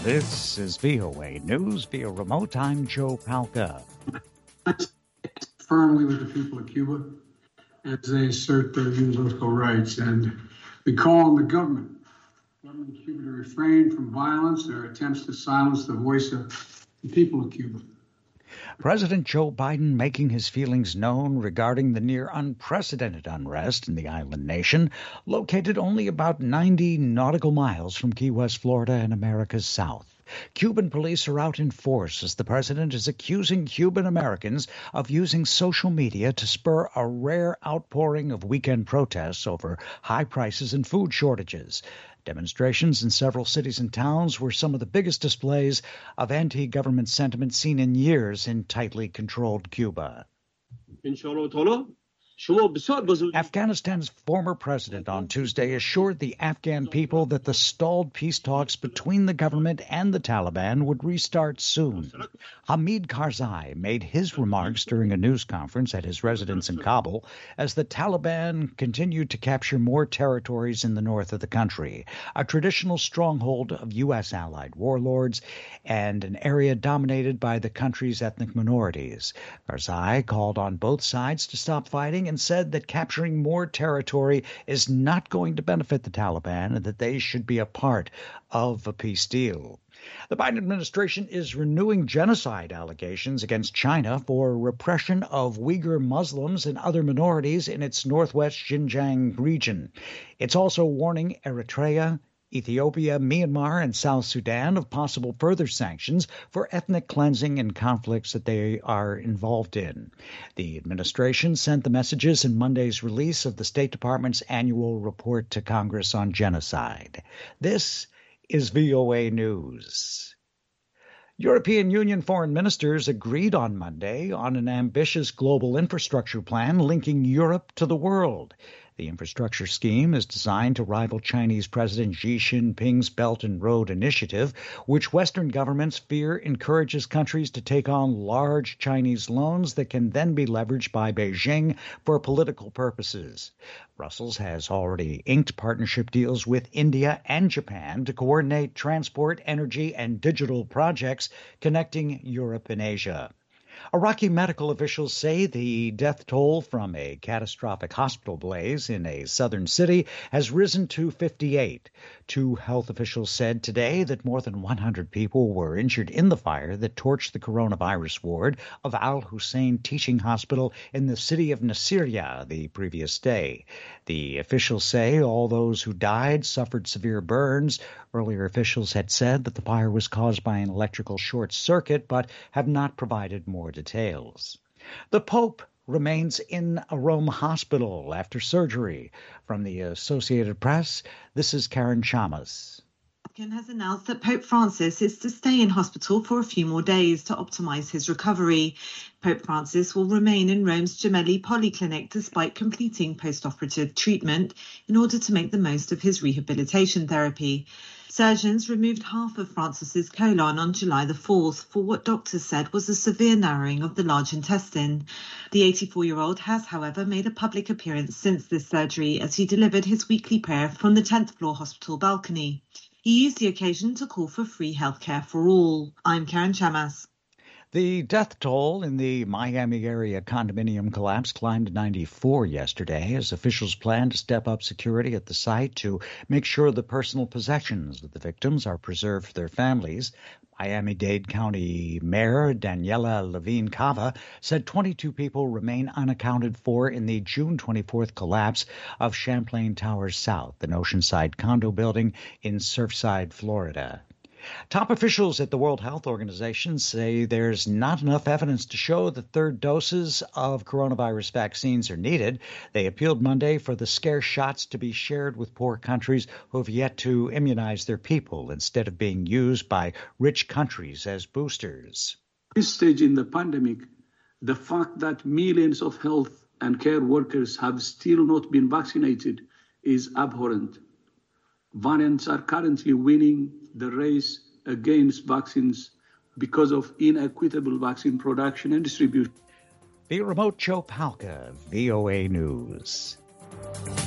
This is VOA News via remote. I'm Joe Palca. Firmly with the people of Cuba as they assert their universal rights, and we call on the government of Cuba to refrain from violence or attempts to silence the voice of the people of Cuba. President Joe Biden making his feelings known regarding the near unprecedented unrest in the island nation, located only about 90 nautical miles from Key West, Florida, and America's South. Cuban police are out in force as the president is accusing Cuban Americans of using social media to spur a rare outpouring of weekend protests over high prices and food shortages. Demonstrations in several cities and towns were some of the biggest displays of anti-government sentiment seen in years in tightly controlled Cuba. Afghanistan's former president on Tuesday assured the Afghan people that the stalled peace talks between the government and the Taliban would restart soon. Hamid Karzai made his remarks during a news conference at his residence in Kabul as the Taliban continued to capture more territories in the north of the country, a traditional stronghold of U.S. allied warlords and an area dominated by the country's ethnic minorities. Karzai called on both sides to stop fighting and said that capturing more territory is not going to benefit the Taliban and that they should be a part of a peace deal. The Biden administration is renewing genocide allegations against China for repression of Uyghur Muslims and other minorities in its northwest Xinjiang region. It's also warning Eritrea, Ethiopia, Myanmar, and South Sudan of possible further sanctions for ethnic cleansing and conflicts that they are involved in. The administration sent the messages in Monday's release of the State Department's annual report to Congress on genocide. This is VOA News. European Union foreign ministers agreed on Monday on an ambitious global infrastructure plan linking Europe to the world. The infrastructure scheme is designed to rival Chinese President Xi Jinping's Belt and Road Initiative, which Western governments fear encourages countries to take on large Chinese loans that can then be leveraged by Beijing for political purposes. Brussels has already inked partnership deals with India and Japan to coordinate transport, energy, and digital projects connecting Europe and Asia. Iraqi medical officials say the death toll from a catastrophic hospital blaze in a southern city has risen to 58. Two health officials said today that more than 100 people were injured in the fire that torched the coronavirus ward of Al Hussein Teaching Hospital in the city of Nasiriyah the previous day. The officials say all those who died suffered severe burns. Earlier officials had said that the fire was caused by an electrical short circuit, but have not provided more details. The Pope remains in a Rome hospital after surgery. From the Associated Press, this is Karen Chamas. Vatican has announced that Pope Francis is to stay in hospital for a few more days to optimize his recovery. Pope Francis will remain in Rome's Gemelli Polyclinic despite completing post-operative treatment in order to make the most of his rehabilitation therapy. Surgeons removed half of Francis's colon on July the 4th for what doctors said was a severe narrowing of the large intestine. The 84-year-old has, however, made a public appearance since this surgery as he delivered his weekly prayer from the 10th floor hospital balcony. He used the occasion to call for free healthcare for all. I'm Karen Chamas. The death toll in the Miami area condominium collapse climbed to 94 yesterday as officials plan to step up security at the site to make sure the personal possessions of the victims are preserved for their families. Miami-Dade County Mayor Daniela Levine Cava said 22 people remain unaccounted for in the June 24th collapse of Champlain Towers South, an oceanside condo building in Surfside, Florida. Top officials at the World Health Organization say there's not enough evidence to show that third doses of coronavirus vaccines are needed. They appealed Monday for the scarce shots to be shared with poor countries who have yet to immunize their people instead of being used by rich countries as boosters. At this stage in the pandemic, the fact that millions of health and care workers have still not been vaccinated is abhorrent. Variants are currently winning the race against vaccines because of inequitable vaccine production and distribution. The remote Joe Palca, VOA News.